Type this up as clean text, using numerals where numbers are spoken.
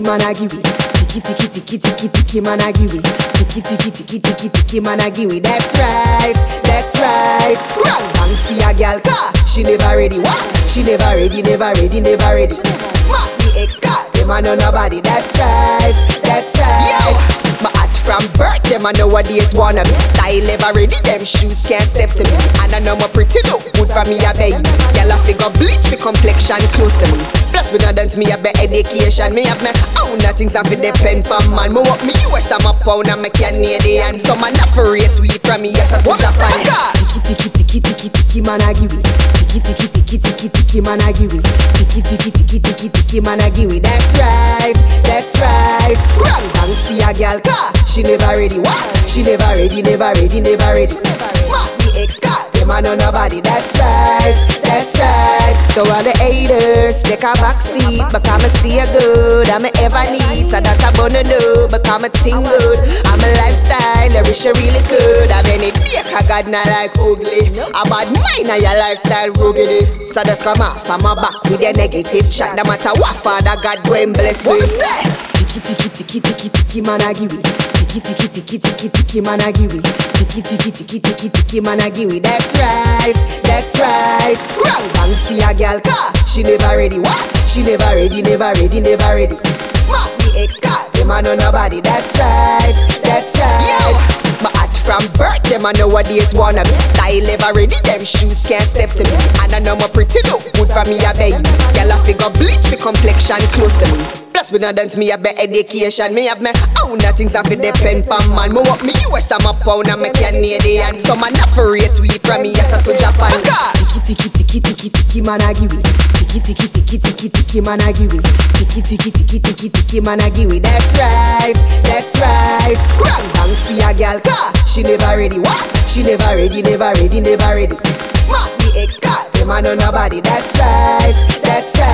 man a give it. Tiki man a give it. Tiki man a give it. That's right. Wrong bang for your girl car. She never ready. What? She never ready. Mark the ex-car. Them a know nobody. That's right. Yo. My hatch from birth, them a nowadays wanna be. Style ever ready, them shoes can't step to me. And I know my pretty look good for me a baby. Girl a figure bleach the complexion close to me. Plus me don't dance me a better education. Me have my own things that fi depend for man. Me walk me US and my pound and my Canadian. So man not for rate we from me yes to Japan. Tiki man a give it. Tiki man a give it. Tiki man a give it. That's right. Wrong bang for your girl car. She never ready. What? She never ready. Mark the ex-car. Them a know nobody. That's right. So all the haters take a backseat because me see you good. I'm ever need. So that I wanna know because me think good. I'm a lifestyle. I wish you really could. Have any fake I got not like ugly. A bad mind and your lifestyle rugged. So just come off from my back with your negative chat. No matter what Father God go and bless you. Tiki man a give it. Tiki man a give it. Tiki man a give it. That's right. Wrong bang for your girl car. She never ready. What? She never ready. Mark the ex-car. Them a know nobody. That's right. Yo. My hatch from birth, them a nowadays wanna be. Style ever ready, them shoes can't step to me. And I know my pretty look good for me a baby. Girl a figure bleach the complexion close to me. Plus me not dance me a better education. Me have my own things that fi depend for man. Me walk me US and my pound and my Canadian. So man not for rate we from me yes to Japan. Tiki man a give it. Tiki man a give it. Tiki man a give it. That's right. Wrong bang for your girl car. She never ready. What? She never ready. Mark the ex-car. Them a know nobody. That's right.